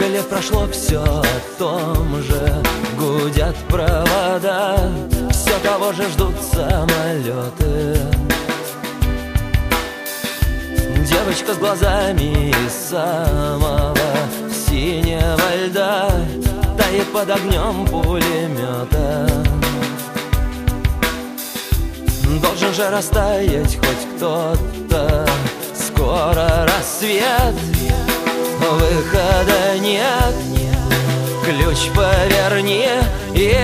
Сколько лет прошло, все о том же. Гудят провода, все того же ждут самолеты. Девочка с глазами из самого синего льда тает под огнем пулемета. Должен же растаять хоть кто-то. Скоро рассвет, выхода нет. Ключ поверни и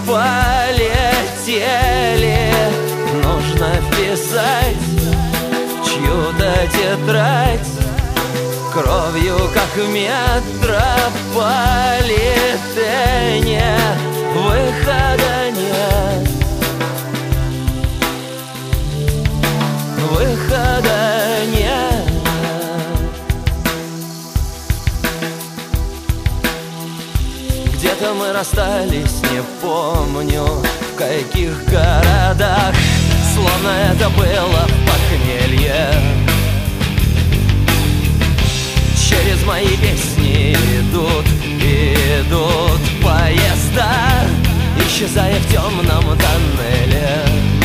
полетели. Нужно вписать в чью-то тетрадь кровью, как в метрополитене. Выхода нет. Выхода нет. Где-то мы расстались, не помню в каких городах. Словно это было похмелье. Через мои песни идут поезда, исчезая в темном тоннеле.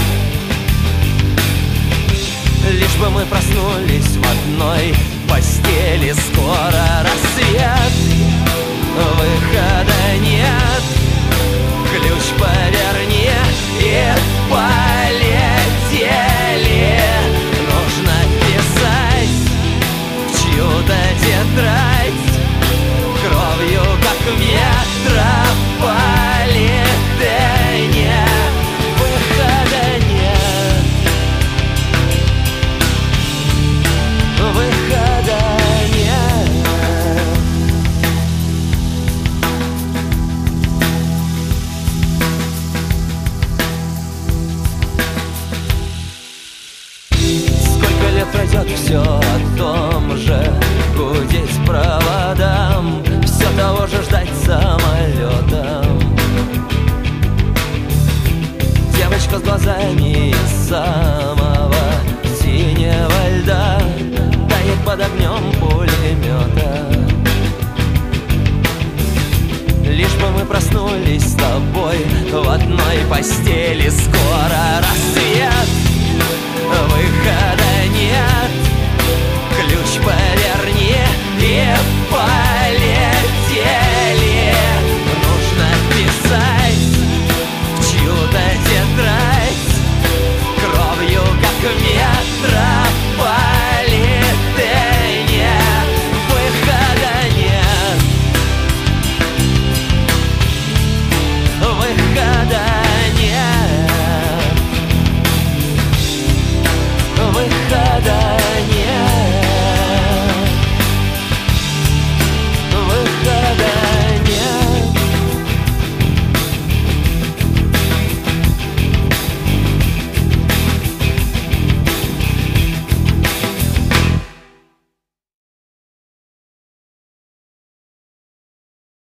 Лишь бы мы проснулись в одной постели. Скоро рассвет, выхода нет. Ключ поверни и полетели. Нужно писать в чью-то тетрадь кровью, как в метрополитене. Выхода нет. Выхода нет. Сколько лет пройдет, все о том же. Гудеть проводам, все того же ждать самолетом. Девочка с глазами из самого синего льда тает под огнем пулемета. Лишь бы мы проснулись с тобой в одной постели. Скоро рассвет,